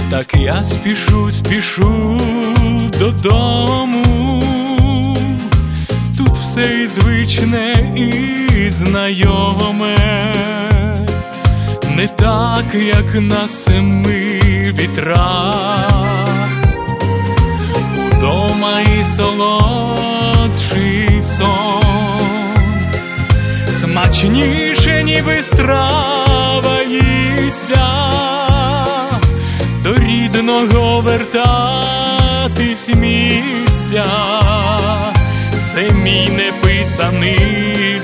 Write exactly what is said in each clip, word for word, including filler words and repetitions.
Так я спішу, спішу додому. Тут все і звичне, і знайоме, не так, як на семи вітрах. Удома і солодший сон, смачніше, ніби страва їсться. До рідного вертатись місця — це мій неписаний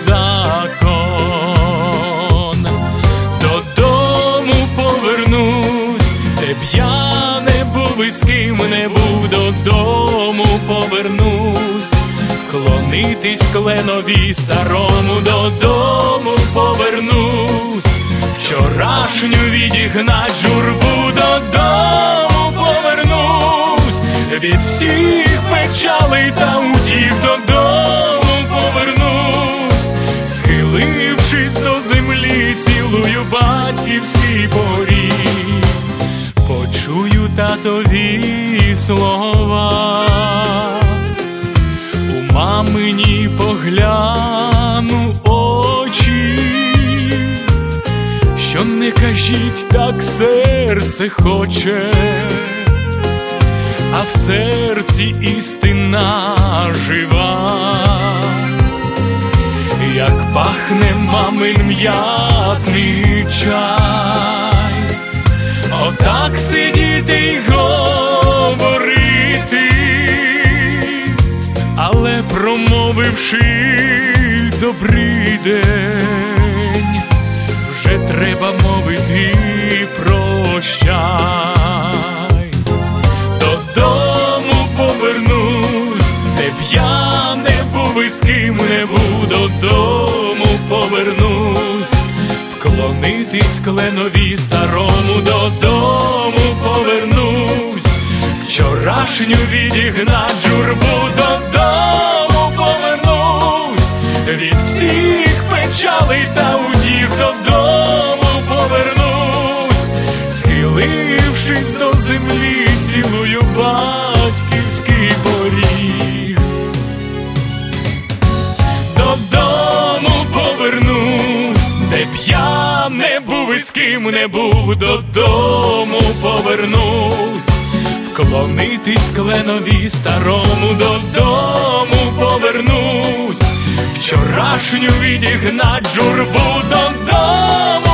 закон. Додому повернусь, де б я не був і з ким не був. Додому повернусь, клонитись кленові старому. Додому повернусь, вчорашню відігнать журбу. Додому повернусь, від всіх печалей та утіх. Додому повернусь, схилившись до землі, цілую батьківський поріг. Почую татові слова, у мамині погляну очі. Що не кажіть, так серце хоче, а в серці істина жива. Як пахне мамин м'ятний чай, отак сидіти й говорити, але промовивши добрий день, вже треба мовити прощай. Додому повернусь, де б я не був і з ким не був. Додому повернусь, вклонитись кленові старому. Додому повернусь, вчорашню відігнать журбу. Додому повернусь, від всіх печалей та утіх. Додому повернусь, схилившись до землі, цілую батьківський поріг. Додому повернусь, де б я не був і з ким не був. Додому повернусь, вклонитись кленові старому. Додому повернусь, вчорашню відігнать журбу. Додому